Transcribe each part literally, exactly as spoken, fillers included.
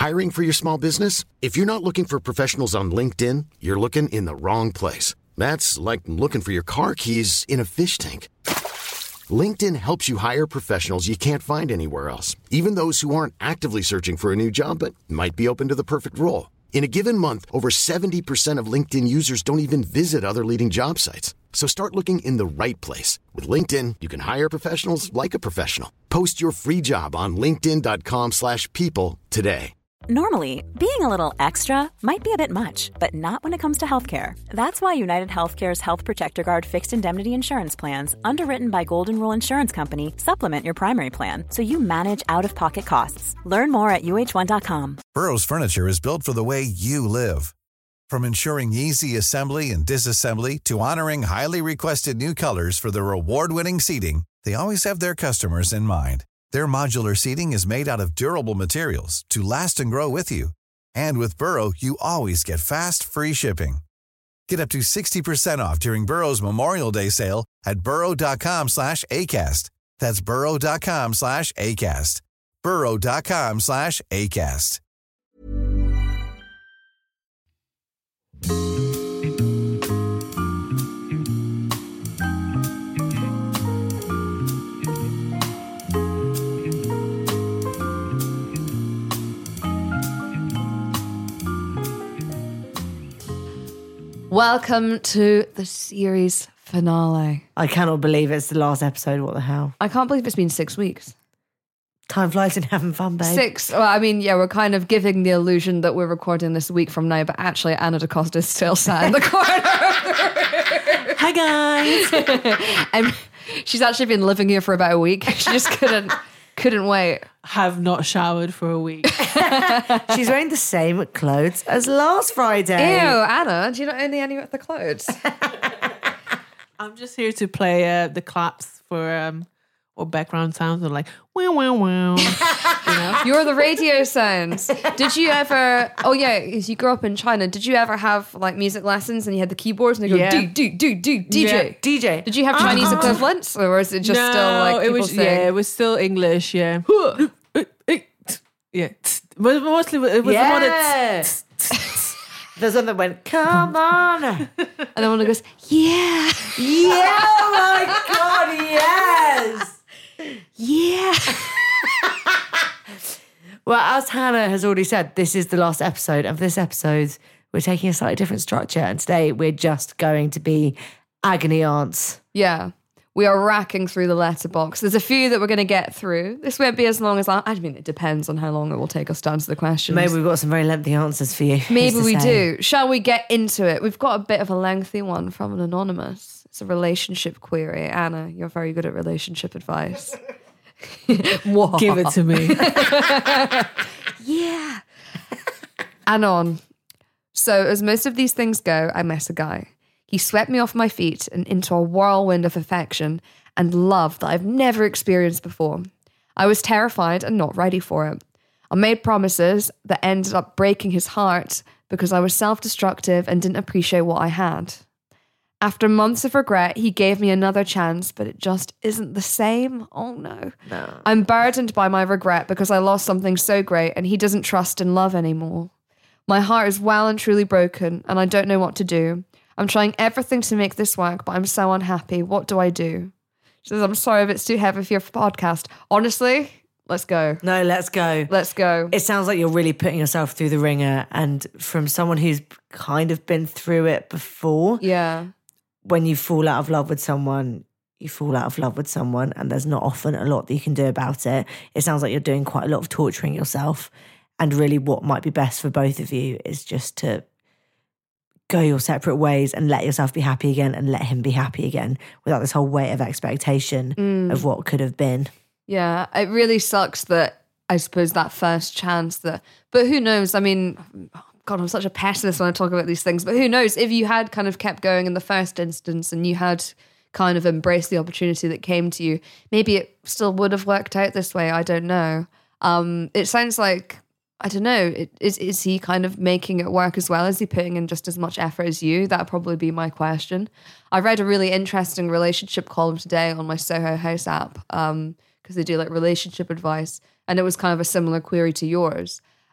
Hiring for your small business? If you're not looking for professionals on LinkedIn, you're looking in the wrong place. That's like looking for your car keys in a fish tank. LinkedIn helps you hire professionals you can't find anywhere else, even those who aren't actively searching for a new job but might be open to the perfect role. In a given month, over seventy percent of LinkedIn users don't even visit other leading job sites. So start looking in the right place. With LinkedIn, you can hire professionals like a professional. Post your free job on linkedin.com slash people today. Normally, being a little extra might be a bit much, but not when it comes to healthcare. That's why United Healthcare's Health Protector Guard fixed indemnity insurance plans, underwritten by Golden Rule Insurance Company, supplement your primary plan so you manage out-of-pocket costs. Learn more at U H one dot com. Burrow's furniture is built for the way you live. From ensuring easy assembly and disassembly to honoring highly requested new colors for their award-winning seating, they always have their customers in mind. Their modular seating is made out of durable materials to last and grow with you. And with Burrow, you always get fast, free shipping. Get up to sixty percent off during Burrow's Memorial Day sale at burrow.com slash ACAST. That's burrow.com slash ACAST. burrow.com slash ACAST. Welcome to the series finale. I cannot believe it's the last episode. What the hell? I can't believe it's been six weeks. Time flies in having fun, babe. Six. Well, I mean, yeah, we're kind of giving the illusion that we're recording this a week from now, but actually Anna DaCosta is still sat in the corner of the room. Hi, guys. And she's actually been living here for about a week. She just couldn't couldn't wait. Have not showered for a week. She's wearing the same clothes as last Friday. Ew, Anna, do you not own any of the clothes? I'm just here to play uh, the claps for um, or background sounds, or like wow wow wow. You know? You're the radio sounds. Did you ever? Oh yeah, because you grew up in China. Did you ever have like music lessons and you had the keyboards and they go Yeah. do do do do D J Yeah. D J. Did you have Chinese Uh-huh. equivalents, or was it just no, still like it people was saying? yeah, it was still English. Yeah, yeah, but mostly it was the one that. Yes. There's one that went, come on. And then one that goes, yeah, Yeah, oh my God, yes. yeah. Well, as Hannah has already said, this is the last episode. Of this episode, we're taking a slightly different structure. And today we're just going to be agony aunts. Yeah. We are racking through the letterbox. There's a few that we're going to get through. This won't be as long as I, I mean, it depends on how long it will take us to answer the questions. Maybe we've got some very lengthy answers for you. Maybe who's to we say? do. Shall we get into it? We've got a bit of a lengthy one from an anonymous. It's a relationship query. Anna, you're very good at relationship advice. Whoa. Give it to me. Yeah. Anon. So, as most of these things go, I met a guy. He swept me off my feet and into a whirlwind of affection and love that I've never experienced before. I was terrified and not ready for it. I made promises that ended up breaking his heart because I was self-destructive and didn't appreciate what I had. After months of regret, he gave me another chance, but it just isn't the same. Oh no. No. I'm burdened by my regret because I lost something so great and he doesn't trust in love anymore. My heart is well and truly broken and I don't know what to do. I'm trying everything to make this work, but I'm so unhappy. What do I do? She says, I'm sorry if it's too heavy for your podcast. Honestly, let's go. No, let's go. Let's go. It sounds like you're really putting yourself through the ringer. And from someone who's kind of been through it before, Yeah. when you fall out of love with someone, you fall out of love with someone and there's not often a lot that you can do about it. It sounds like you're doing quite a lot of torturing yourself. And really what might be best for both of you is just to go your separate ways and let yourself be happy again and let him be happy again without this whole weight of expectation Mm. of what could have been. Yeah. It really sucks that, I suppose, that first chance that, but who knows? I mean, God, I'm such a pessimist when I talk about these things, but who knows if you had kind of kept going in the first instance and you had kind of embraced the opportunity that came to you, maybe it still would have worked out this way. I don't know. Um, it sounds like, I don't know, it, is, is he kind of making it work as well? Is he putting in just as much effort as you? That'd probably be my question. I read a really interesting relationship column today on my Soho House app, um, because they do like relationship advice, and it was kind of a similar query to yours.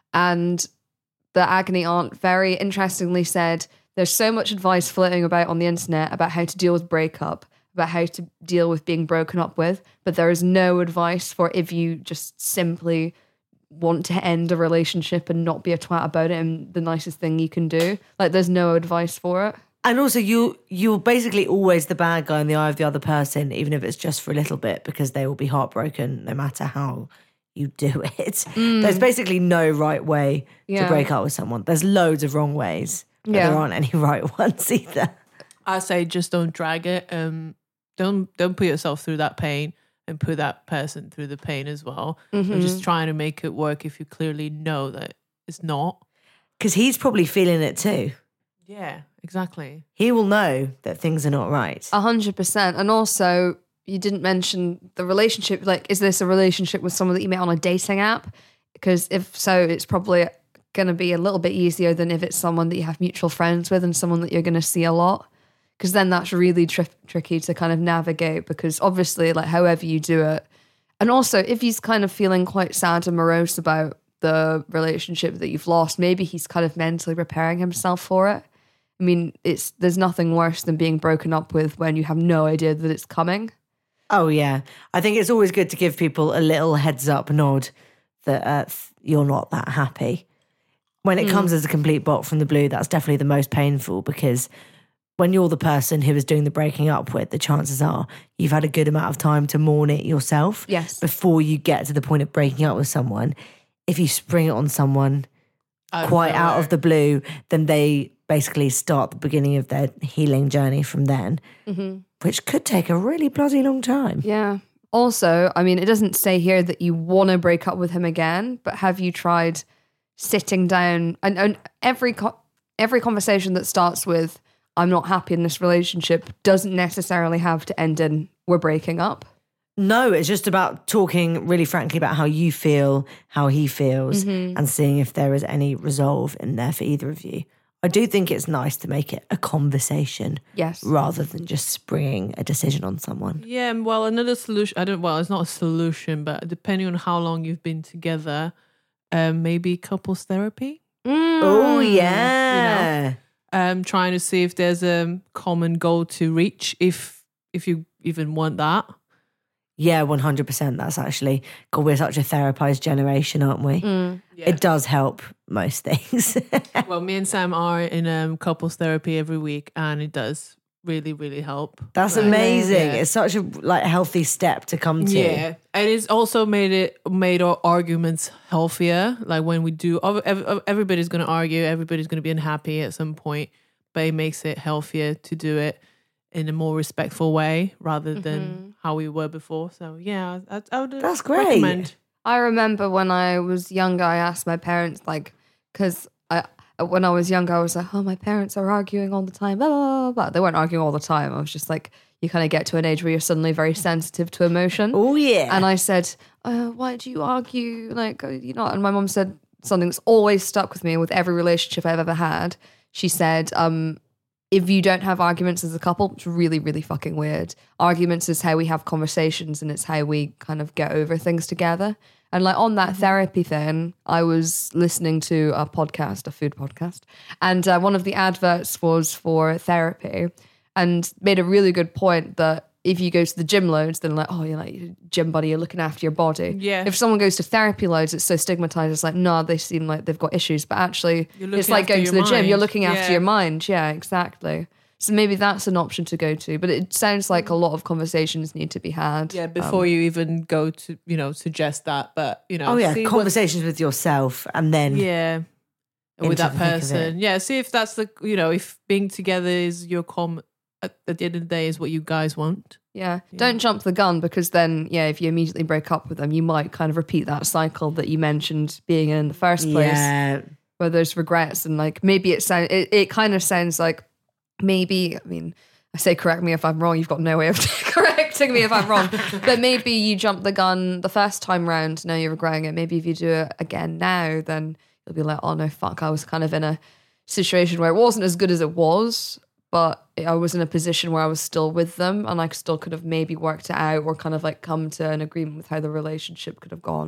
And the agony aunt very interestingly said, there's so much advice floating about on the internet about how to deal with breakup, about how to deal with being broken up with, but there is no advice for if you just simply want to end a relationship and not be a twat about it and the nicest thing you can do. Like, there's no advice for it. And also, you, you're basically always the bad guy in the eye of the other person, even if it's just for a little bit, because they will be heartbroken no matter how you do it. Mm. There's basically no right way yeah. to break up with someone. There's loads of wrong ways, but yeah. there aren't any right ones either. I say just don't drag it. Um, don't don't put yourself through that pain and put that person through the pain as well. Mm-hmm. You're just trying to make it work if you clearly know that it's not. Because he's probably feeling it too. Yeah, exactly. He will know that things are not right. A hundred percent. And also, you didn't mention the relationship. Like, is this a relationship with someone that you met on a dating app? Because if so, it's probably going to be a little bit easier than if it's someone that you have mutual friends with and someone that you're going to see a lot. Because then that's really tri- tricky to kind of navigate, because obviously, like, however you do it. And also, if he's kind of feeling quite sad and morose about the relationship that you've lost, maybe he's kind of mentally preparing himself for it. I mean, it's there's nothing worse than being broken up with when you have no idea that it's coming. Oh, yeah. I think it's always good to give people a little heads up nod that uh, you're not that happy. When it mm. comes as a complete bot from the blue, that's definitely the most painful, because when you're the person who is doing the breaking up with, the chances are you've had a good amount of time to mourn it yourself yes. before you get to the point of breaking up with someone. If you spring it on someone out quite out of the blue, then they basically start the beginning of their healing journey from then, mm-hmm. which could take a really bloody long time. Yeah. Also, I mean, it doesn't say here that you want to break up with him again, but have you tried sitting down and, and every co- every conversation that starts with, I'm not happy in this relationship, doesn't necessarily have to end in, we're breaking up. No, it's just about talking really frankly about how you feel, how he feels, mm-hmm. and seeing if there is any resolve in there for either of you. I do think it's nice to make it a conversation, yes, rather than just springing a decision on someone. Yeah, well, another solution, I don't, well, it's not a solution, but depending on how long you've been together, um, maybe couples therapy. Mm. Oh, yeah. You know? Um, trying to see if there's a common goal to reach, if if you even want that. Yeah, one hundred percent. That's actually, God, we're such a therapized generation, aren't we? Mm, yeah. It does help most things. Well, me and Sam are in um, couples therapy every week, and it does really, really help. That's right? amazing. Yeah. It's such a like healthy step to come to. Yeah, and it's also made it made our arguments healthier. Like when we do, everybody's going to argue, everybody's going to be unhappy at some point, but it makes it healthier to do it in a more respectful way rather than mm-hmm. how we were before. So yeah, I, I would That's great. recommend. I remember when I was younger, I asked my parents, like, because I when I was younger, I was like, oh, my parents are arguing all the time, blah, blah, blah, blah. They weren't arguing all the time. I was just like, you kind of get to an age where you're suddenly very sensitive to emotion. Oh, yeah. And I said, uh, why do you argue? Like, you know, and my mom said something that's always stuck with me with every relationship I've ever had. She said, um, if you don't have arguments as a couple, it's really, really fucking weird. Arguments is how we have conversations, and it's how we kind of get over things together. And like on that therapy thing, I was listening to a podcast, a food podcast, and uh, one of the adverts was for therapy, and made a really good point that if you go to the gym loads, then like, oh, you're like gym buddy, you're looking after your body. Yeah. If someone goes to therapy loads, it's so stigmatized. It's like, no, they seem like they've got issues, but actually, it's like going to the gym. You're looking after yeah. your mind. Yeah, exactly. So maybe that's an option to go to, but it sounds like a lot of conversations need to be had. Yeah, before um, you even go to, you know, suggest that, but, you know. Oh, yeah, conversations with yourself and then. Yeah, with that person. Yeah, see if that's the, you know, if being together is your com, at, at the end of the day is what you guys want. Yeah. yeah, don't jump the gun, because then, yeah, if you immediately break up with them, you might kind of repeat that cycle that you mentioned being in in the first place. Yeah. Where there's regrets, and like maybe it sounds, it, it kind of sounds like, maybe, I mean, I say correct me if I'm wrong, you've got no way of correcting me if I'm wrong, but maybe you jumped the gun the first time round, now you're regretting it. Maybe if you do it again now, then you'll be like, oh no, fuck, I was kind of in a situation where it wasn't as good as it was, but I was in a position where I was still with them, and I still could have maybe worked it out or kind of like come to an agreement with how the relationship could have gone.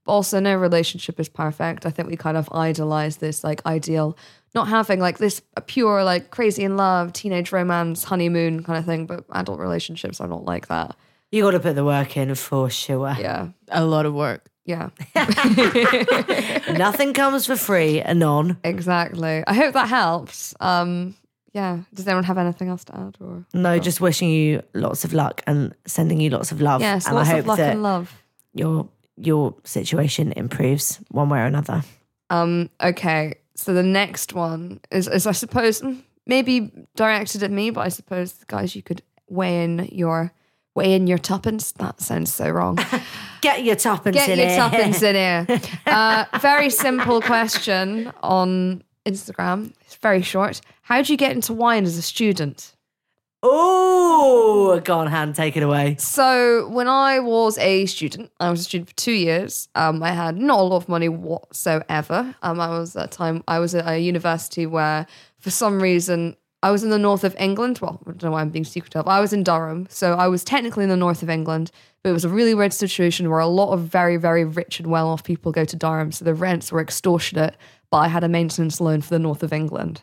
Also, no relationship is perfect. I think we kind of idolize this like ideal, not having like this pure like crazy in love, teenage romance, honeymoon kind of thing. But adult relationships are not like that. You got to put the work in for sure. Yeah, A lot of work. yeah, Nothing comes for free, anon. exactly. I hope that helps. Um, yeah. Does anyone have anything else to add? Or No, just wishing you lots of luck and sending you lots of love. yes, and lots I hope of luck that and love. your your situation improves one way or another. Um, okay, so the next one is, is I suppose maybe directed at me, but I suppose guys, you could weigh in your weigh in your tuppence. That sounds so wrong. Get your tuppence Get in your here. tuppence in here. Uh, very simple question on Instagram. It's very short. How do you get into wine as a student? Oh, go on, Han, take it away. So when I was a student, I was a student for two years. Um, I had not a lot of money whatsoever. Um, I was at a time I was at a university where, for some reason, I was in the north of England. Well, I don't know why I'm being secretive. I was in Durham, so I was technically in the north of England. But it was a really weird situation where a lot of very, very rich and well-off people go to Durham, so the rents were extortionate. But I had a maintenance loan for the north of England,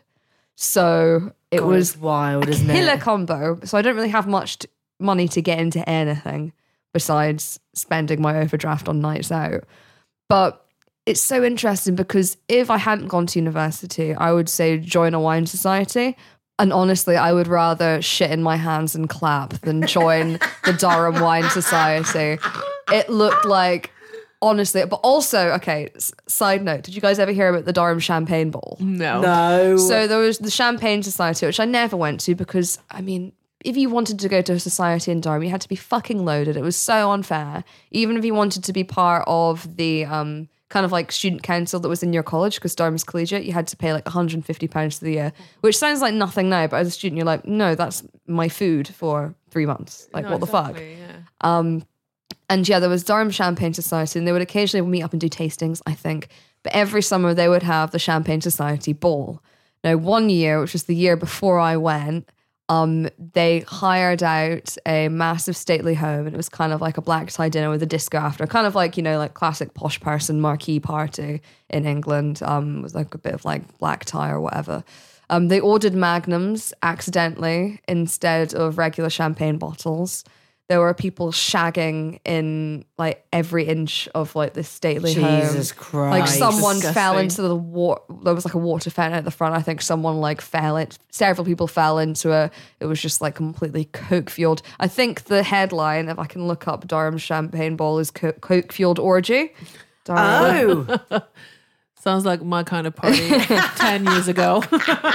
so it God, was it's wild, isn't killer it? combo. So I don't really have much t- money to get into anything besides spending my overdraft on nights out. But it's so interesting because if I hadn't gone to university, I would say join a wine society. And honestly, I would rather shit in my hands and clap than join the Durham Wine Society. It looked like, honestly, but also, okay, s- side note, did you guys ever hear about the Durham Champagne Bowl? No. No. So there was the Champagne Society, which I never went to because, I mean, if you wanted to go to a society in Durham, you had to be fucking loaded. It was so unfair. Even if you wanted to be part of the um, kind of like student council that was in your college, because Durham's collegiate, you had to pay like one hundred fifty pounds for the year, which sounds like nothing now, but as a student, you're like, no, that's my food for three months. Like, No, what the fuck? exactly, yeah. Um, and yeah, there was Durham Champagne Society, and they would occasionally meet up and do tastings, I think. But every summer they would have the Champagne Society Ball. Now, one year, which was the year before I went, um, they hired out a massive stately home, and it was kind of like a black tie dinner with a disco after, kind of like, you know, like classic posh person marquee party in England. Um, it was like a bit of like black tie or whatever. Um, they ordered magnums accidentally instead of regular champagne bottles. There were people shagging in like every inch of like this stately home. Jesus Christ. Like someone Disgusting. fell into the water. There was like a water fountain at the front. I think someone like fell it. Several people fell into it. It was just like completely coke fueled. I think the headline, if I can look up Durham Champagne Bowl, is co- coke fueled orgy. Durham. Oh, Sounds like my kind of party ten years ago.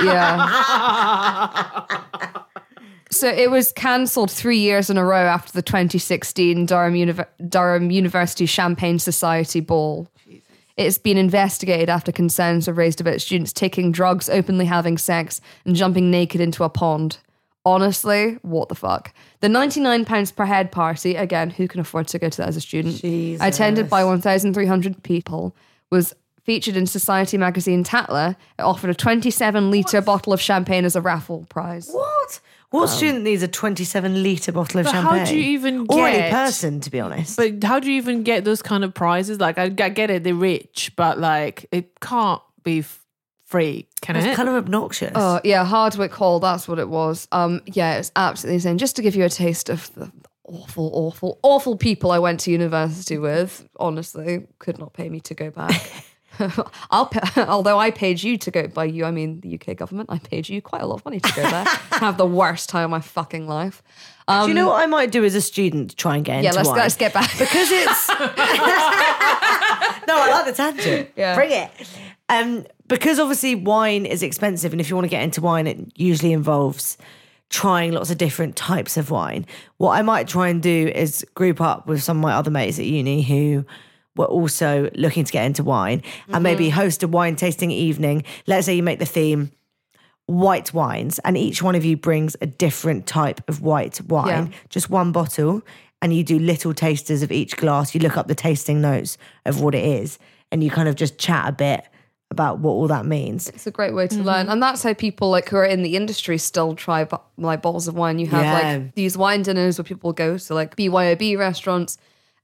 Yeah. So it was cancelled three years in a row after the twenty sixteen Durham, Univ- Durham University Champagne Society Ball. Jesus. It's been investigated after concerns were raised about students taking drugs, openly having sex, and jumping naked into a pond. Honestly, what the fuck? The ninety-nine pounds per head party, again, who can afford to go to that as a student? Jesus. Attended by one thousand three hundred people, was featured in Society magazine Tatler. It offered a twenty-seven litre bottle of champagne as a raffle prize. what? What student needs a twenty-seven litre bottle of But champagne? how do you even Or any get- person, to be honest. But how do you even get those kind of prizes? Like, I, I get it, they're rich, but like, it can't be f- free, can it's it? kind of obnoxious. Oh, yeah, Hardwick Hall, that's what it was. Um, yeah, it's absolutely insane. Just to give you a taste of the awful, awful, awful people I went to university with, honestly, could not pay me to go back. I'll pay, although I paid you to go, by you I mean the U K government, I paid you quite a lot of money to go there. Have the worst time of my fucking life. Um, do you know what I might do as a student to try and get yeah, into let's, wine? let's get back. Because it's... No, I like the tangent. Yeah. Bring it. Um, because obviously wine is expensive, and if you want to get into wine, it usually involves trying lots of different types of wine. What I might try and do is group up with some of my other mates at uni who were also looking to get into wine, Mm-hmm. and maybe host a wine tasting evening. Let's say you make the theme white wines, and each one of you brings a different type of white wine, Yeah. just one bottle, and you do little tasters of each glass. You look up the tasting notes of what it is, and you kind of just chat a bit about what all that means. It's a great way to learn. And that's how people like who are in the industry still try bo- like bottles of wine. You have Yeah. like these wine dinners where people go to like B Y O B restaurants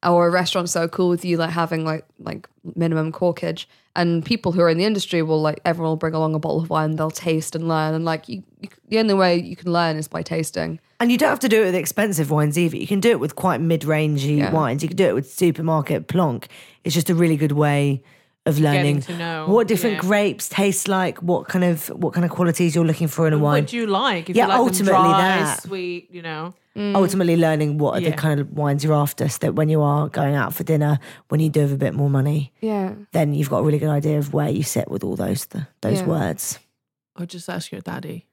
or restaurants that are cool with you, like having like like minimum corkage, and people who are in the industry will like everyone will bring along a bottle of wine, they'll taste and learn, and like you, you, the only way you can learn is by tasting. And you don't have to do it with expensive wines either. You can do it with quite mid-rangey Yeah. wines. You can do it with supermarket plonk. It's just a really good way of learning to know, what different yeah. grapes taste like, what kind of what kind of qualities you're looking for in a wine. What do you like? If Yeah, you like ultimately them dry, that. sweet, you know. Ultimately learning what are the Yeah. kind of wines you're after, so that when you are going out for dinner, when you do have a bit more money, Yeah. then you've got a really good idea of where you sit with all those the, those Yeah. words. Or just ask your daddy.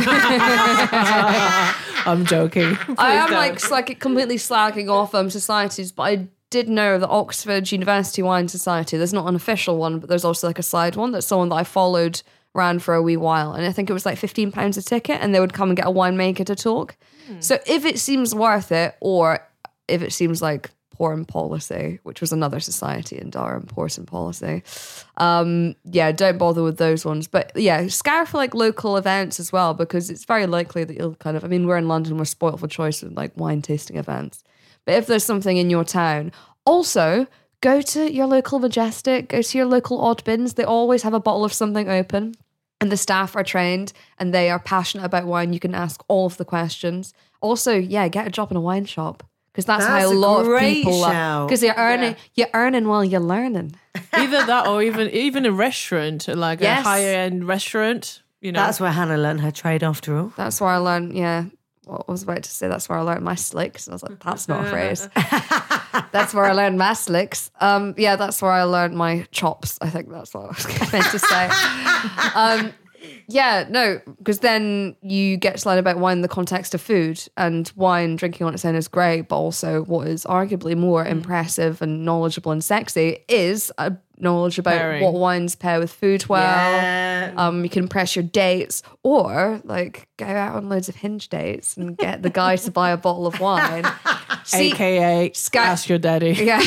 I'm joking. Please I am don't. like like completely slagging off um societies, but I did know the Oxford University Wine Society. There's not an official one, but there's also like a side one that's someone that I followed ran for a wee while, and I think it was like fifteen pounds a ticket, and they would come and get a winemaker to talk. So if it seems worth it, or if it seems like Pour and Policy, which was another society in Durham, Pour and Policy, um, yeah, don't bother with those ones. But yeah, scour for like local events as well, because it's very likely that you'll kind of, I mean, we're in London, we're spoiled for choice with like wine tasting events. But if there's something in your town, also go to your local Majestic, go to your local Odd Bins. They always have a bottle of something open. And the staff are trained and they are passionate about wine. You can ask all of the questions. Also, yeah, get a job in a wine shop, because that's, That's how a a lot of great people shout. because you're earning, you're earning while you're learning. Either that or even even a restaurant, like Yes. a higher end restaurant. You know, That's where Hannah learned her trade after all. That's where I learned. Yeah, what I was about to say. That's where I learned my slicks. And I was like, that's not a phrase. That's where I learned my slicks. Um, yeah, that's where I learned my chops. I think that's what I was meant to say. Um, yeah, no, because then you get to learn about wine in the context of food, and wine drinking on its own is great, but also what is arguably more impressive and knowledgeable and sexy is a knowledge about Pairing. what wines pair with food well. Yeah. Um, you can impress your dates, or like go out on loads of Hinge dates and get the guy to buy a bottle of wine. See, A K A Sky- ask your daddy. yeah.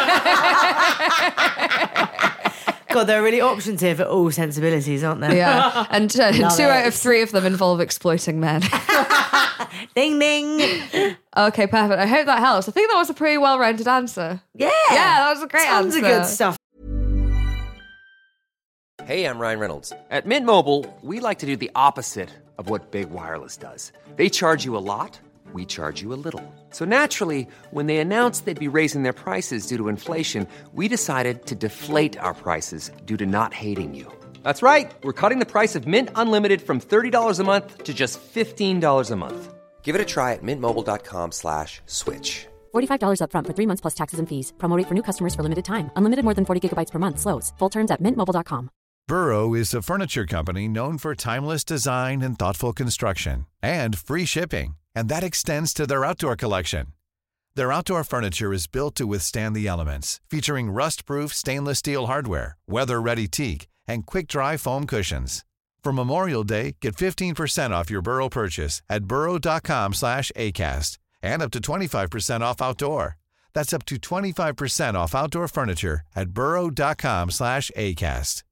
God, there are really options here for all sensibilities, aren't there? Yeah, and uh, two Love out it. of three of them involve exploiting men. Ding ding. Okay, perfect. I hope that helps. I think that was a pretty well-rounded answer. Yeah. Yeah, that was a great Tons answer. of good stuff. Hey, I'm Ryan Reynolds. At Mint Mobile, we like to do the opposite of what Big Wireless does. They charge you a lot, we charge you a little. So naturally, when they announced they'd be raising their prices due to inflation, we decided to deflate our prices due to not hating you. That's right. We're cutting the price of Mint Unlimited from thirty dollars a month to just fifteen dollars a month. Give it a try at mintmobile.com slash switch. forty-five dollars upfront for three months plus taxes and fees. Promo rate for new customers for limited time. Unlimited more than forty gigabytes per month. Slows full terms at mint mobile dot com. Burrow is a furniture company known for timeless design and thoughtful construction and free shipping, and that extends to their outdoor collection. Their outdoor furniture is built to withstand the elements, featuring rust-proof stainless steel hardware, weather-ready teak, and quick-dry foam cushions. For Memorial Day, get fifteen percent off your Burrow purchase at burrow.com slash ACAST and up to twenty-five percent off outdoor. That's up to twenty-five percent off outdoor furniture at burrow.com slash ACAST.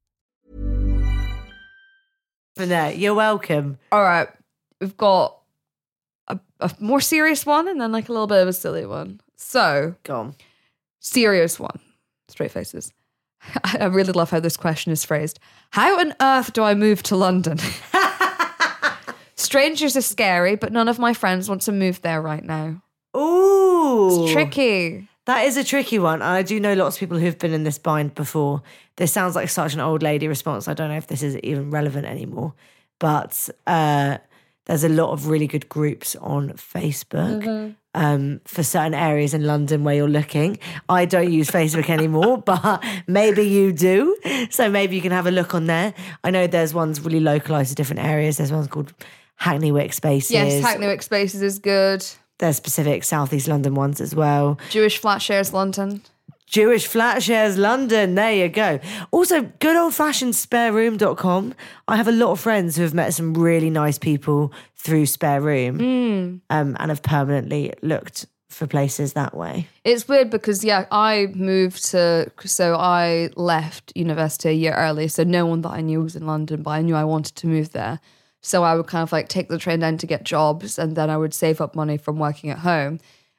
No, you're welcome. All right, we've got a, a more serious one and then like a little bit of a silly one. So, Go on. serious one. Straight faces. I really love how this question is phrased. How on earth do I move to London? Strangers are scary, but none of my friends want to move there right now. Ooh. It's tricky. That is a tricky one. I do know lots of people who've been in this bind before. This sounds like such an old lady response. I don't know if this is even relevant anymore. But uh, there's a lot of really good groups on Facebook Mm-hmm. um, for certain areas in London where you're looking. I don't use Facebook anymore, but maybe you do. So maybe you can have a look on there. I know there's ones really localised to different areas. There's ones called Hackney Wick Spaces. Yes, Hackney Wick Spaces is good. There's specific South East London ones as well. Jewish Flat Shares London. Jewish Flat Shares London. There you go. Also, good old fashioned spare room dot com. I have a lot of friends who have met some really nice people through Spare Room Mm. um, and have permanently looked for places that way. It's weird because, yeah, I moved to, so I left university a year early, so no one that I knew was in London, but I knew I wanted to move there. So I would kind of like take the train down to get jobs, and then I would save up money from working at home.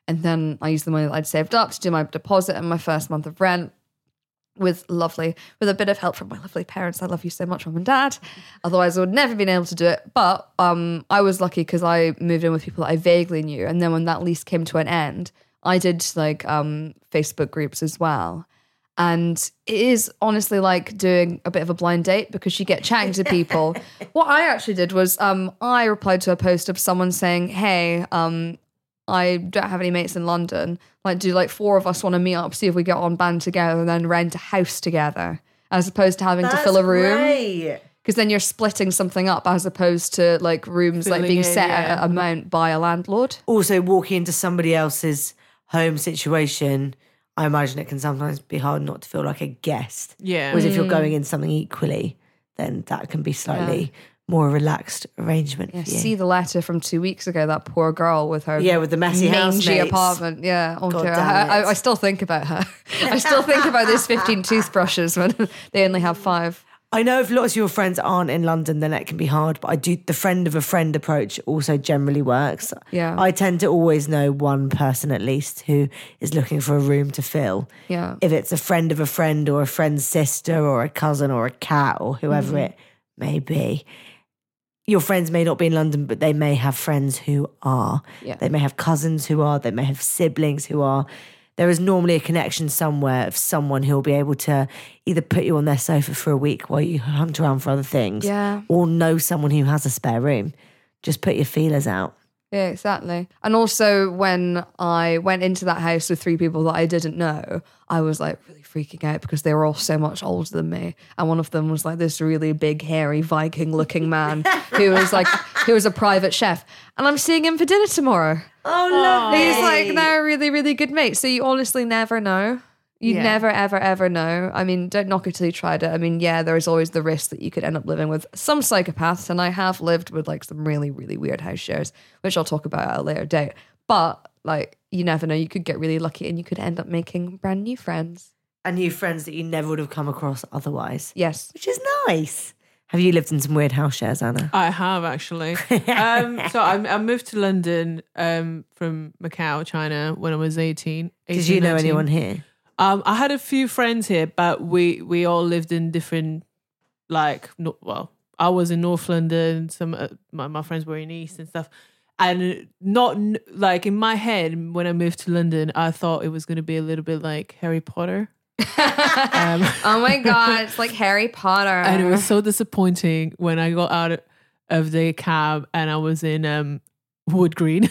And then I used the money that I'd saved up to do my deposit and my first month of rent with lovely, with a bit of help from my lovely parents. I love you so much, mum and dad. Otherwise, I would never been able to do it. But um, I was lucky because I moved in with people that I vaguely knew. And then when that lease came to an end, I did like um, Facebook groups as well. And it is honestly like doing a bit of a blind date because you get chatting to people. What I actually did was um, I replied to a post of someone saying, hey, um, I don't have any mates in London. Like, do like four of us want to meet up, see if we get on band together and then rent a house together as opposed to having That's to fill a room. Great. Because then you're splitting something up as opposed to like rooms Filling like being in, set yeah. at an amount by a landlord. Also, walking into somebody else's home situation, I imagine it can sometimes be hard not to feel like a guest. Yeah. Whereas if you're going in something equally, then that can be slightly more relaxed arrangement Yeah, for you. see the letter from two weeks ago, that poor girl with her Yeah, with the messy mangy housemates. apartment. Yeah, oh God dear. damn I, it. I, I still think about her. I still think about those fifteen toothbrushes when they only have five. I know if lots of your friends aren't in London, then it can be hard, but I do, the friend of a friend approach also generally works. Yeah. I tend to always know one person at least who is looking for a room to fill. Yeah. If it's a friend of a friend or a friend's sister or a cousin or a cat or whoever Mm-hmm. it may be. Your friends may not be in London, but they may have friends who are. Yeah. They may have cousins who are. They may have siblings who are. There is normally a connection somewhere of someone who will be able to either put you on their sofa for a week while you hunt around for other things, Yeah. or know someone who has a spare room. Just put your feelers out. Yeah, exactly. And also when I went into that house with three people that I didn't know, I was like really freaking out because they were all so much older than me. And one of them was like this really big, hairy, Viking looking man who was like, who was a private chef. And I'm seeing him for dinner tomorrow. Oh, lovely. He's like, they're really, really good mates. So you honestly never know. You Yeah. never, ever, ever know. I mean, don't knock it till you tried it. I mean, yeah, there is always the risk that you could end up living with some psychopaths. And I have lived with like some really, really weird house shares, which I'll talk about at a later date. But like, you never know. You could get really lucky and you could end up making brand new friends. And new friends that you never would have come across otherwise, Yes. which is nice. Have you lived in some weird house shares, Anna? I have actually. um, so I, I moved to London um, from Macau, China, when I was eighteen. Did eighteen, you know nineteen. anyone here? Um, I had a few friends here, but we we all lived in different, like, no, well, I was in North London. Some uh, my my friends were in East and stuff, and not n- like in my head when I moved to London, I thought it was going to be a little bit like Harry Potter. um, Oh my God. It's like Harry Potter. and it was so disappointing when I got out of the cab and I was in um, Wood Green.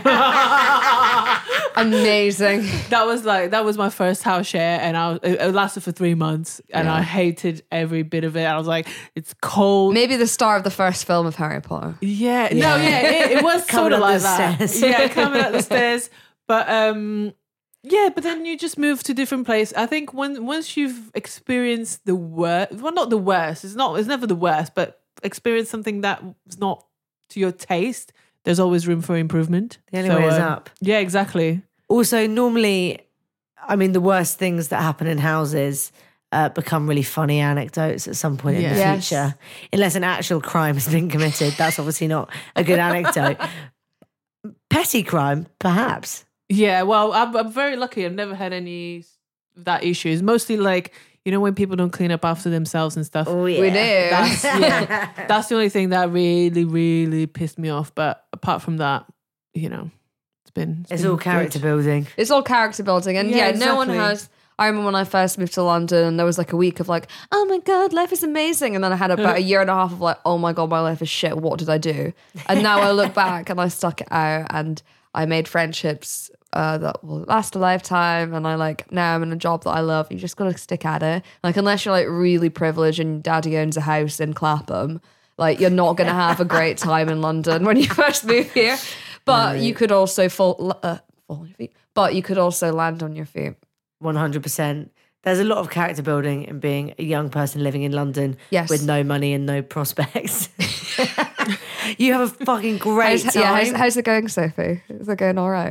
amazing. That was like that was my first house share, and I was, it, it lasted for three months, and Yeah. I hated every bit of it. I was like, it's cold. Maybe the star of the first film of Harry Potter. Yeah, no, yeah, it, it was Coming sort of up like the that. stairs. Yeah, coming up the stairs. But um, yeah, but then you just move to different place. I think when once you've experienced the worst, well, not the worst. It's not. It's never the worst, but experience something that is not to your taste. There's always room for improvement. The only way is um, up. Yeah, exactly. Also, normally, I mean, the worst things that happen in houses uh, become really funny anecdotes at some point in the Yes. future. Unless an actual crime has been committed, that's obviously not a good anecdote. Petty crime, perhaps. Yeah, well, I'm, I'm very lucky. I've never had any of that issues. Mostly like, you know, when people don't clean up after themselves and stuff. Oh, yeah. We do. That's, yeah, that's the only thing that really, really pissed me off. But apart from that, you know, it's been... It's been all character good. building. It's all character building. And Yeah, yeah, no one exactly. has. I remember when I first moved to London and there was like a week of like, oh my God, life is amazing. And then I had about a year and a half of like, oh my God, my life is shit. What did I do? And now I look back and I stuck it out and I made friendships uh, that will last a lifetime. And I like, now I'm in a job that I love. You just got to stick at it. Like, unless you're like really privileged and daddy owns a house in Clapham, like you're not going to have a great time in London when you first move here. But you could also fall, uh, fall on your feet. But you could also land on your feet. one hundred percent. There's a lot of character building in being a young person living in London Yes. with no money and no prospects. You have a fucking great How's, time. yeah, how's, how's it going, Sophie? Is it going all right?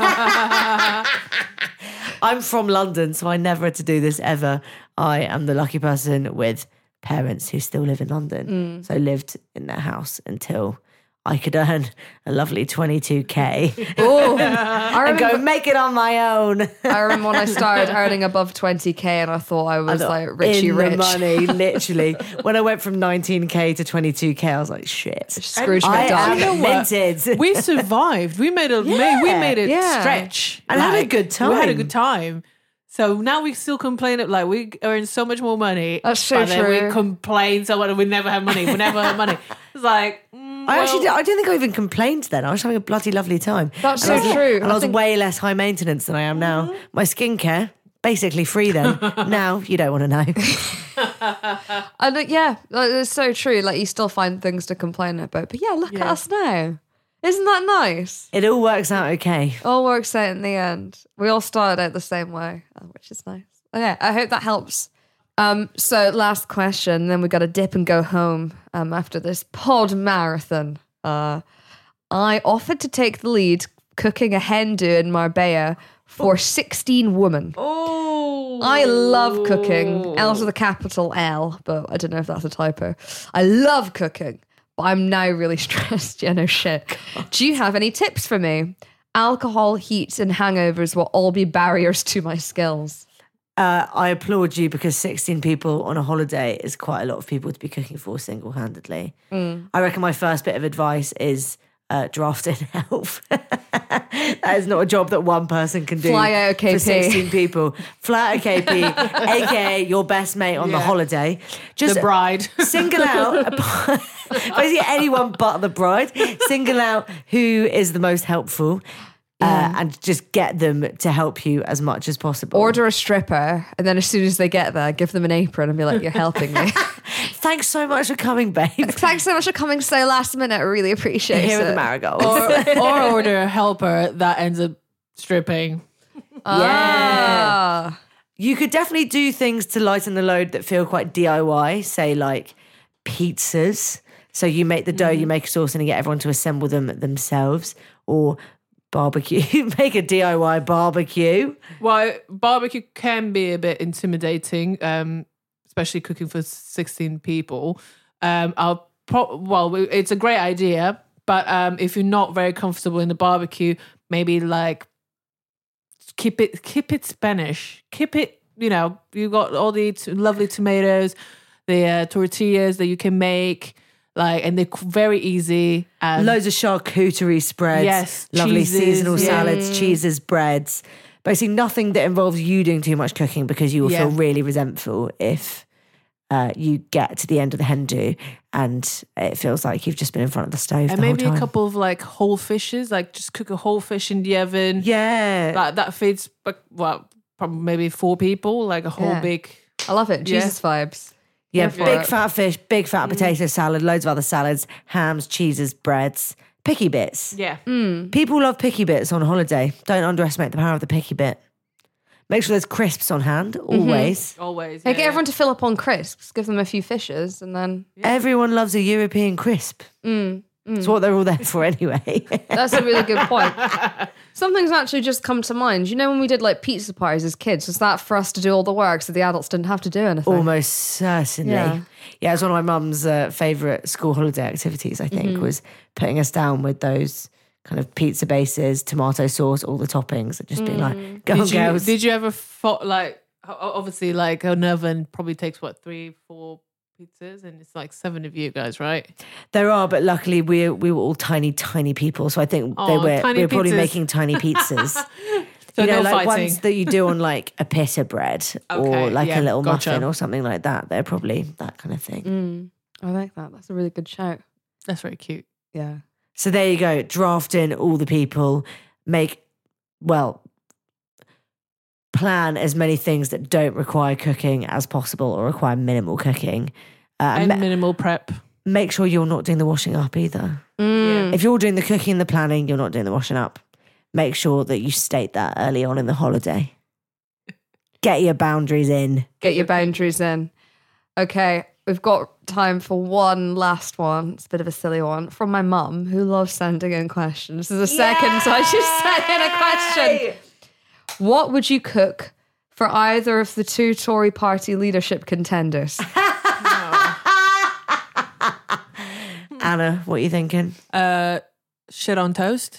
I'm from London, so I never had to do this ever. I am the lucky person with parents who still live in London. So lived in their house until I could earn a lovely twenty-two K Oh, I and remember, go make it on my own. I remember when I started earning above twenty K and I thought I was like Richie in Rich. the money, literally. When I went from nineteen K to twenty-two K, I was like, shit. Scrooge I McDuck. am minted. We survived. We made a made, we made it yeah. stretch And had a good We had a time. good time. So now we still complain of like we earn so much more money. That's so but then true. we complain so much we never have money. We never have money. It's like mm, I well, actually, did, I don't think I even complained then. I was having a bloody lovely time. That's And I so was- true. And I I was think- way less high maintenance than I am now. My skincare, basically free then. Now, you don't want to know. And uh, yeah, like, it's so true. Like you still find things to complain about. But yeah, look at Yeah. us now. Isn't that nice? It all works out okay. All works out in the end. We all started out the same way, uh, which is nice. Okay, I hope that helps. Um, so last question, then we got to dip and go home um, after this pod marathon. Uh, I offered to take the lead cooking a hen do in Marbella for sixteen women. Oh, I love cooking. L's with a capital L, but I don't know if that's a typo. I love cooking, but I'm now really stressed. Yeah, no shit. Do you have any tips for me? Alcohol, heat, and hangovers will all be barriers to my skills. Uh, I applaud you because sixteen people on a holiday is quite a lot of people to be cooking for single-handedly. Mm. I reckon my first bit of advice is uh, draft in help. That is not a job that one person can do. Fly out a K P. For sixteen people. Fly out a K P, a k a your best mate on the Yeah. holiday. Just the bride. single out, basically anyone but the bride, single out who is the most helpful. Uh, and just get them to help you as much as possible. Order a stripper, and then as soon as they get there, give them an apron and be like, "You're helping me." Thanks so much for coming, babe. Thanks so much for coming so last minute. I really appreciate Here it. are the marigolds. or, or order a helper that ends up stripping. Ah. You could definitely do things to lighten the load that feel quite D I Y, say like pizzas. So you make the dough, you make a sauce, and you get everyone to assemble them themselves. Or barbecue, make a D I Y barbecue. Well, barbecue can be a bit intimidating, um, especially cooking for sixteen people. Um, I'll pro- well, it's a great idea, but um, if you're not very comfortable in the barbecue, maybe like keep it keep it Spanish, keep it. You know, you got all the t- lovely tomatoes, the uh, tortillas that you can make. Like, and they're very easy. And Loads of charcuterie spreads. Yes, Lovely cheeses, seasonal yeah. salads, cheeses, breads. Basically nothing that involves you doing too much cooking because you will Yeah. feel really resentful if uh, you get to the end of the hen do and it feels like you've just been in front of the stove and the maybe whole time. a couple of like whole fishes, like just cook a whole fish in the oven. Yeah. That that feeds, like, well, probably maybe four people, like a whole Yeah. big. I love it. Yeah. Jesus vibes. Yeah, for big it. fat fish, big fat potato salad, loads of other salads, hams, cheeses, breads, picky bits. Yeah. People love picky bits on holiday. Don't underestimate the power of the picky bit. Make sure there's crisps on hand, always. Always. Hey, yeah, get yeah. everyone to fill up on crisps. Give them a few fishes, and then Everyone loves a European crisp. It's what they're all there for anyway. that's a really good point. Something's actually just come to mind. You know, when we did like pizza parties as kids, was that for us to do all the work so the adults didn't have to do anything? Almost certainly. Yeah. Yeah, it's one of my mum's uh, favourite school holiday activities, I think, was putting us down with those kind of pizza bases, tomato sauce, all the toppings, and just being like, go on, Did you, girls. did you ever thought like o- obviously like an oven probably takes what three four pizzas and it's like seven of you guys, right? There are, but luckily we we were all tiny, tiny people, so I think they Aw, were tiny we were probably pizzas. making tiny pizzas. So you know, no like fighting. ones that you do on like a pita bread or Okay, like yeah, a little gotcha. muffin or something like that. They're probably that kind of thing. Mm, I like that. That's a really good shout. That's very cute. Yeah. So there you go. Draft in all the people. Make well. Plan as many things that don't require cooking as possible or require minimal cooking. Uh, And ma- minimal prep. make sure you're not doing the washing up either. Yeah. If you're doing the cooking and the planning, you're not doing the washing up. Make sure that you state that early on in the holiday. Get your boundaries in. Get your boundaries in. Okay, we've got time for one last one. It's a bit of a silly one from my mum, who loves sending in questions. This is a second, so I just sent in a question. What would you cook for either of the two Tory party leadership contenders? Anna, what are you thinking? Uh, shit on toast.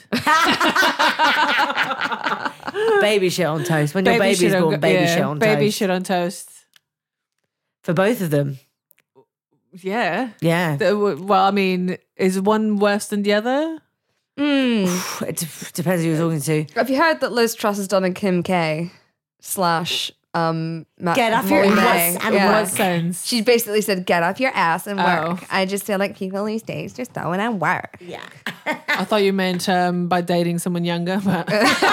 Baby shit on toast. When your Baby baby's shit on- born, baby yeah, shit on Baby toast. shit on toast. For both of them. Yeah. Yeah. The- Well, I mean, is one worse than the other? Mm. It d- depends who you're talking to. Have you heard that Liz Truss has done a Kim K slash um Matt Get off your Molly ass May? and In Yeah. what sense? She basically said, "Get off your ass and work." Oh. I just feel like people these days just don't want to work. Yeah. I thought you meant um, by dating someone younger, but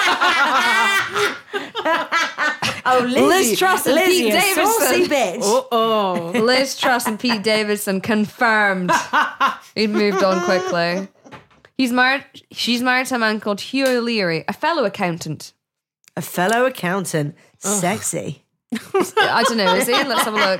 Oh, Lizzie. Liz Truss and Lizzie, Pete a Davidson. saucy bitch. oh, Liz Truss and Pete Davidson confirmed. He'd moved on quickly. He's married. She's married to a man called Hugh O'Leary, a fellow accountant. A fellow accountant. Sexy. I don't know. Is he? Let's have a look.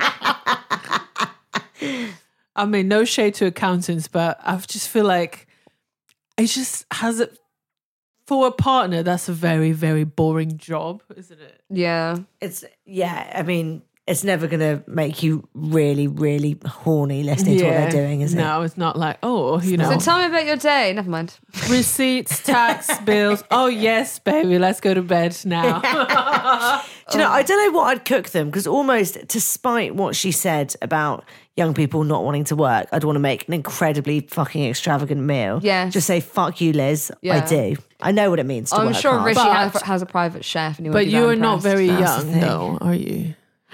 I mean, no shade to accountants, but I just feel like it just has it for a partner. That's a very, very boring job, isn't it? Yeah. It's, yeah, I mean, it's never going to make you really, really horny listening to what they're doing, is it? No, it's not like, oh, you know, So tell me about your day. Never mind. receipts, tax, bills. Oh, yes, baby, let's go to bed now. Do you know, I don't know what I'd cook them because almost to spite what she said about young people not wanting to work, I'd want to make an incredibly fucking extravagant meal. Yes. Just say, fuck you, Liz. I Yeah. do. I know what it means to I'm work sure hard. Rishi But- has, has a private chef. And he won't But be you that are not impressed. very That's the young, thing. though, are you?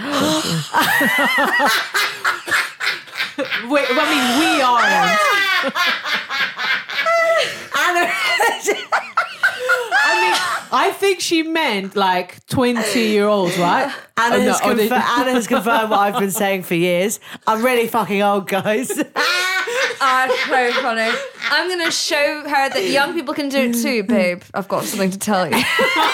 Wait, I mean, we aren't. I mean, I think she meant like twenty-year-olds, right? Anna, Oh, no, has oh, they- confir- Anna has confirmed what I've been saying for years. I'm really fucking old, guys. Ah, so funny. I'm going to show her that young people can do it too, babe. I've got something to tell you.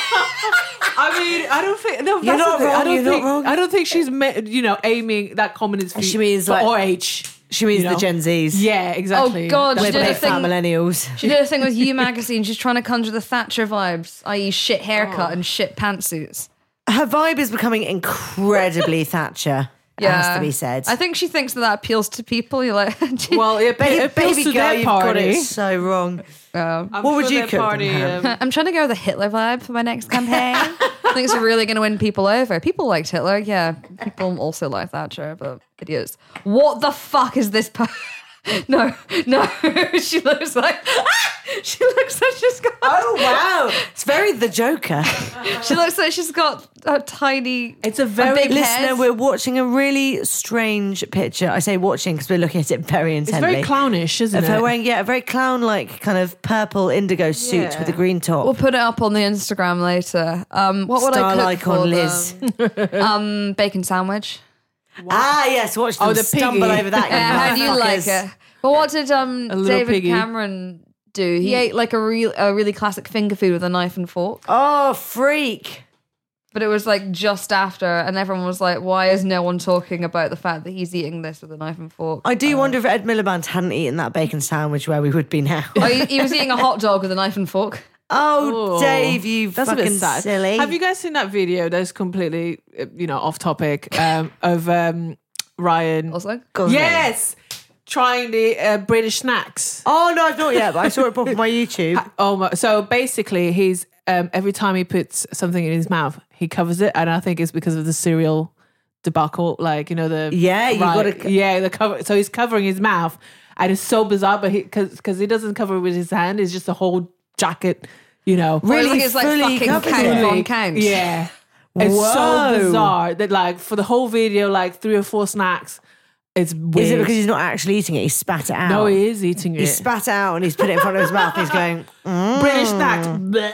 I mean, I don't think no. You're that's not the thing. wrong, I don't you're not think. wrong. I don't think she's me- you know aiming that comment is for, She means for like- our age. She means You the know? Gen Zs. Yeah, exactly. Oh, God, We're she did a big fat thing. millennials. She did a thing with You magazine. She's trying to conjure the Thatcher vibes, that is, shit haircut and shit pantsuits. Her vibe is becoming incredibly Thatcher. It has to be said. I think she thinks that that appeals to people. You're like, Well, it, Ba- it appeals baby to girl, their you've party. got it so wrong. um, I'm What would sure you their cook them, party? Ham? Um, I'm trying to go with the Hitler vibe for my next campaign. I think it's really going to win people over. People liked Hitler, yeah. People also like Thatcher, but idiots. What the fuck is this? Per- no, no. She looks like. She looks like she's got. Oh, wow. It's very the Joker. She looks like she's got a tiny. it's a very big Listener, head. we're watching a really strange picture. I say watching because we're looking at it very It's intently. very clownish, isn't Of her it? wearing, yeah, a very clown-like kind of purple indigo suit Yeah. with a green top. We'll put it up on the Instagram later. Um, what would Style I cook icon for Liz. them? Um, bacon sandwich. Ah, yes, watch them Oh, the stumble piggy. over that. you Yeah, how do you like motherfuckers. it? But what did um A little David piggy. Cameron do? He ate like a real a really classic finger food with a knife and fork. Oh, freak. But it was like just after, and everyone was like, "Why is no one talking about the fact that he's eating this with a knife and fork?" I do wonder if Ed Miliband hadn't eaten that bacon sandwich where we would be now. Oh, he, he was eating a hot dog with a knife and fork. Oh, Oh, Dave, you That's a fucking bit sad. silly. Have you guys seen that video that's completely, uh, you know, off topic um, of um, Ryan? Also, Gosling? Yes, trying the uh, British snacks. Oh, no, I've not yet, but I saw it pop on my YouTube. Oh, my, so basically, he's um, every time he puts something in his mouth, he covers it, and I think it's because of the cereal debacle. Like you know the Yeah, you right, gotta- yeah the cover. So he's covering his mouth, and it's so bizarre, but he because because he doesn't cover it with his hand. It's just a whole jacket, you know. Really like it's like fully fucking covers count it. on count. Yeah. It's Whoa. so bizarre that like for the whole video, like three or four snacks, it's weird. Is it because he's not actually eating it? He spat it out. No, he is eating it. He spat it out and he's put it in front of his mouth. And he's going, mm. British snacks. Blech.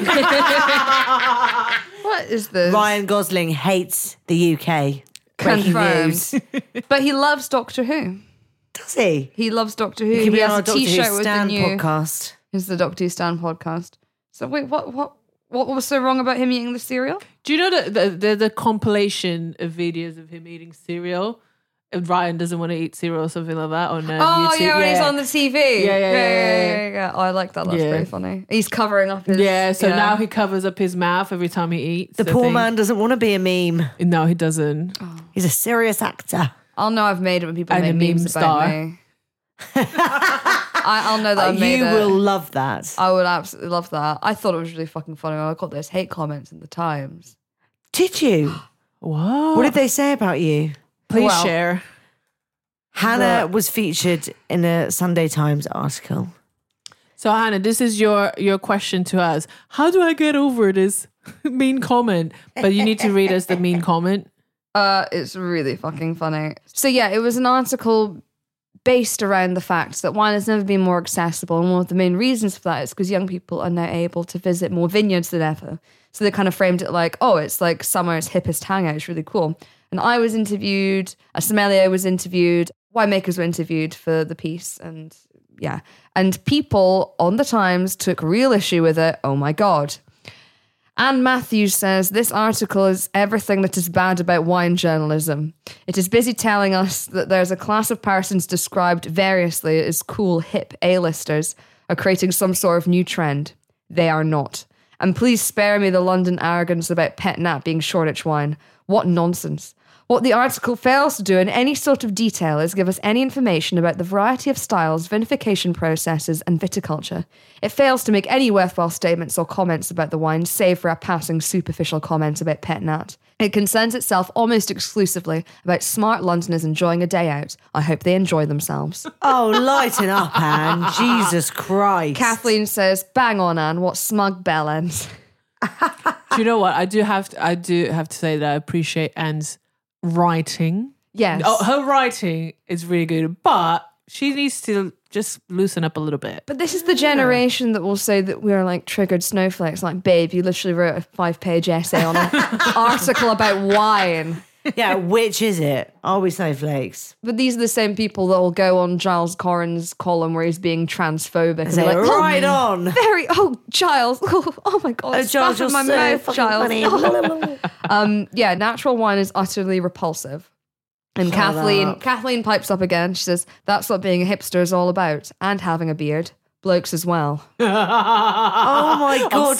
What is this? Ryan Gosling hates the U K. Breaking Confirmed. news. But he loves Doctor Who. Does he? He loves Doctor Who. He He, could be on has our a Doctor Who T-shirt with the Stan new. podcast. It's the Doctor Who Stan podcast. So wait, what? What? What was so wrong about him eating the cereal? Do you know that the, the the compilation of videos of him eating cereal? And Ryan doesn't want to eat cereal or something like that on uh, Oh YouTube. yeah, when he's on the T V. Yeah, yeah, yeah, yeah, yeah, yeah. yeah. Oh, I like that. That's Yeah. pretty funny. He's covering up his. Yeah, so now he covers up his mouth every time he eats. The I poor think. man doesn't want to be a meme. No, he doesn't. He's a serious actor. I'll know I've made it when people And make a meme memes about star. me. I, I'll know that I made you it. will love that. I would absolutely love that. I thought it was really fucking funny when I got those hate comments in the Times. Did you? What? What did they say about you? Please Well, share. Hannah was featured in a Sunday Times article. So Hannah, this is your your question to us. How do I get over this mean comment? But you need to read us the mean comment. Uh, it's really fucking funny. So yeah, it was an article based around the fact that wine has never been more accessible, and one of the main reasons for that is because young people are now able to visit more vineyards than ever. So they kind of framed it like, oh, it's like summer's hippest hangout. It's really cool. And I was interviewed, a sommelier was interviewed, winemakers were interviewed for the piece, and yeah. And people on the Times took real issue with it. Oh my God. Anne Matthews says, this article is everything that is bad about wine journalism. It is busy telling us that there's a class of persons described variously as cool, hip A-listers are creating some sort of new trend. They are not. And please spare me the London arrogance about Pet Nat being Shoreditch wine. What nonsense. What the article fails to do in any sort of detail is give us any information about the variety of styles, vinification processes, and viticulture. It fails to make any worthwhile statements or comments about the wine, save for a passing superficial comment about Pet Nat. It concerns itself almost exclusively about smart Londoners enjoying a day out. I hope they enjoy themselves. Oh, lighten up, Anne. Jesus Christ. Kathleen says, bang on, Anne, what smug bell ends. Do you know what? I do have to, I do have to say that I appreciate Anne's writing. Yes. Oh, her writing is really good, but she needs to just loosen up a little bit. But this is the generation that will say that we're like triggered snowflakes. Like, babe, you literally wrote a five-page essay on an article about wine. Yeah, which is it? Are we snowflakes? But these are the same people that will go on Giles Corran's column where he's being transphobic. And Say, they're like, right oh, on. Very, oh, Giles. Oh, oh my God. Oh, It's Giles, stuff in you're my so mouth, fucking Giles. funny. um, yeah, natural wine is utterly repulsive. And Shut Kathleen, up. Kathleen pipes up again. She says, that's what being a hipster is all about. And having a beard. Blokes as well. Oh my God.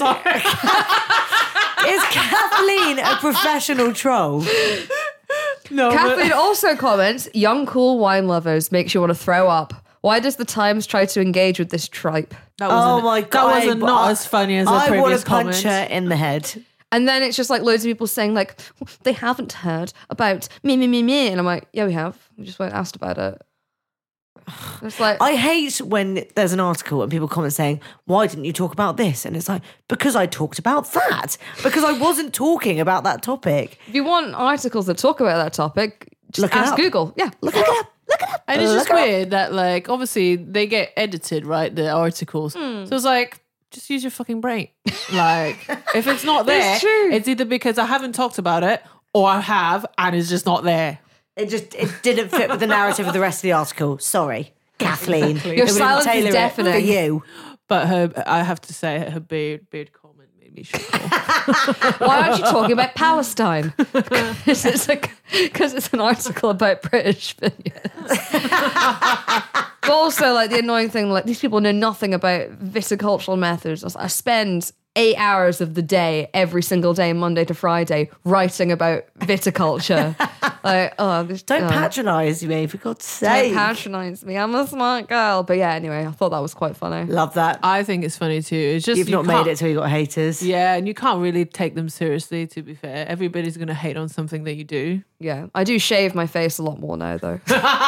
Is Kathleen a professional troll? No, Kathleen also comments, young cool wine lovers makes you want to throw up. Why does the Times try to engage with this tripe? that Oh wasn't, my that God. wasn't I- not as funny as the I want previous to punch comment. her in the head. And then it's just like loads of people saying like, they haven't heard about me, me, me, me. And I'm like, yeah, we have. We just weren't asked about it. It's like, I hate when there's an article and people comment saying, why didn't you talk about this? And it's like, because I talked about that. Because I wasn't talking about that topic. if you want articles that talk about that topic, just Look it ask up. Google. Yeah. Look it up. Look it up. And it's just Look it up. weird that, like, obviously they get edited, right? The articles. Hmm. So it's like, just use your fucking brain. Like, if it's not there, It's true. it's either because I haven't talked about it or I have and it's just not there. It just it didn't fit with the narrative of the rest of the article. Sorry, Kathleen. Exactly. We Your didn't silence is tailor it deafening. for you. But her, I have to say, her beard, beard comment made me chuckle. Why aren't you talking about Palestine? Because it's, a, because it's an article about British vineyards. But also, like, the annoying thing, like, these people know nothing about viticultural methods. I spend eight hours of the day, every single day, Monday to Friday, writing about viticulture. Like, oh, this, Don't oh, patronise me, for God's Don't sake. patronise me. I'm a smart girl. But yeah, anyway, I thought that was quite funny. Love that. I think it's funny too. It's just You've you not can't- made it till you got haters. Yeah, and you can't really take them seriously, to be fair. Everybody's going to hate on something that you do. Yeah, I do shave my face a lot more now, though.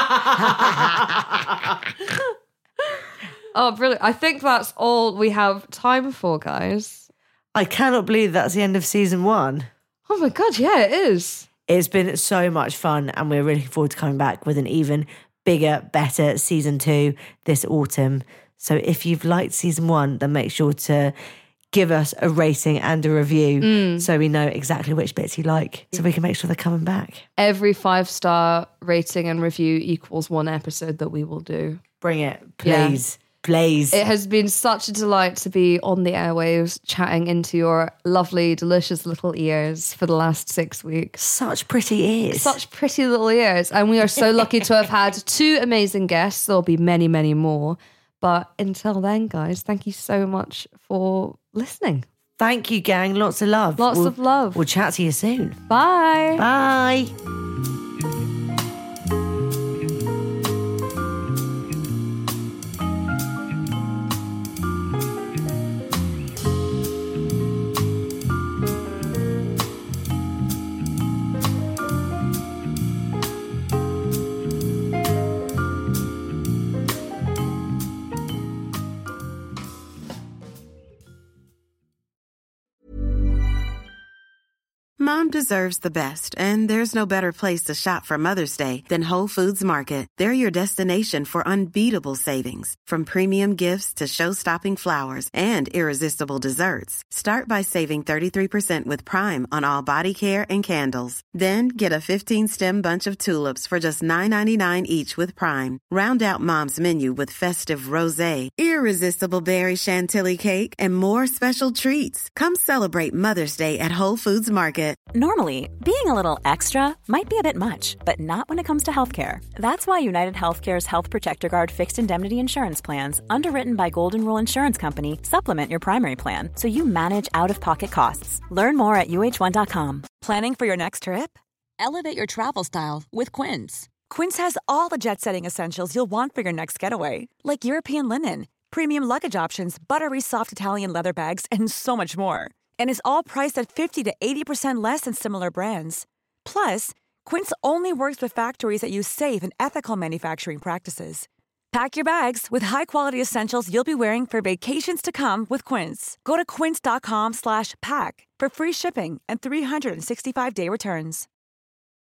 Oh, brilliant. I think that's all we have time for, guys. I cannot believe that's the end of season one. Oh my God, yeah, it is. It's been so much fun, and we're really looking forward to coming back with an even bigger, better season two this autumn. So if you've liked season one, then make sure to give us a rating and a review so we know exactly which bits you like, so we can make sure they're coming back. Every five-star rating and review equals one episode that we will do. Bring it, Yeah. please. Please. It has been such a delight to be on the airwaves, chatting into your lovely, delicious little ears for the last six weeks. Such pretty ears. Such pretty little ears. And we are so lucky to have had two amazing guests. There'll be many, many more. But until then, guys, thank you so much for listening. Thank you, gang. Lots of love. Lots We'll- of love. We'll chat to you soon. Bye. Bye. Mom deserves the best, and there's no better place to shop for Mother's Day than Whole Foods Market. They're your destination for unbeatable savings, from premium gifts to show-stopping flowers and irresistible desserts. Start by saving thirty-three percent with Prime on all body care and candles. Then get a fifteen-stem bunch of tulips for just nine ninety-nine each with Prime. Round out Mom's menu with festive rosé, irresistible berry chantilly cake, and more special treats. Come celebrate Mother's Day at Whole Foods Market. Normally, being a little extra might be a bit much, but not when it comes to healthcare. That's why United Healthcare's Health Protector Guard fixed indemnity insurance plans, underwritten by Golden Rule Insurance Company, supplement your primary plan so you manage out-of-pocket costs. Learn more at U H one dot com. Planning for your next trip? Elevate your travel style with Quince. Quince has all the jet-setting essentials you'll want for your next getaway, like European linen, premium luggage options, buttery soft Italian leather bags, and so much more. And is all priced at fifty to eighty percent less than similar brands. Plus, Quince only works with factories that use safe and ethical manufacturing practices. Pack your bags with high-quality essentials you'll be wearing for vacations to come with Quince. Go to quince.com slash pack for free shipping and three sixty-five day returns.